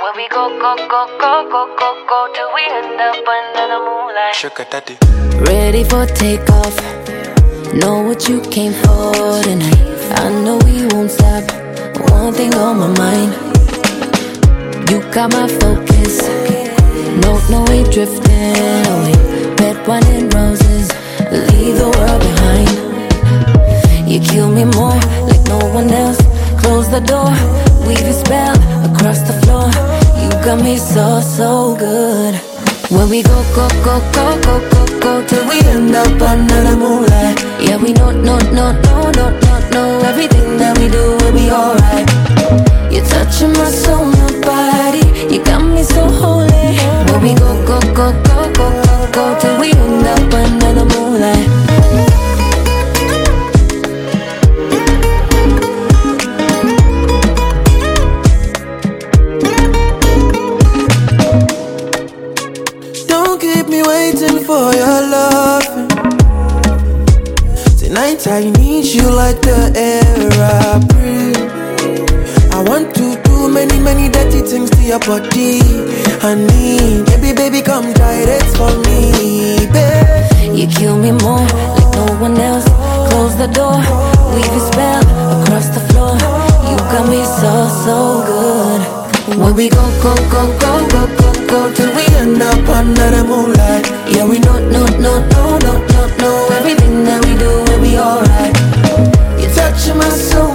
Where we go, go, go, go, go, go, go till we end up under the moonlight. Sugar daddy. Ready for takeoff. Know what you came for tonight. I know we won't stop. One thing on my mind. You got my focus. No, we drifting away. Red wine and roses. Leave the world behind. You kill me more like no one else. Close the door. Weave your spell across the floor. You got me so, so good. When we go, go, go, go, go, go, go till we end up under the moonlight. Yeah, we know everything that we do will be alright. You're touching my soul, my body. You got me so holy. When we go, go, go, go, go, go, go till we end up under the moonlight. Waiting for your love. Tonight I need you like the air I breathe. I want to do many dirty things to your body. Honey, baby, come try this for me, babe. You kill me more like no one else. Close the door, weave a spell across the floor. You got me so, so good. When we go, go, go, go, go, go, go till we end up under the moonlight. Yeah, we know everything that we do will be alright. You're touching my soul,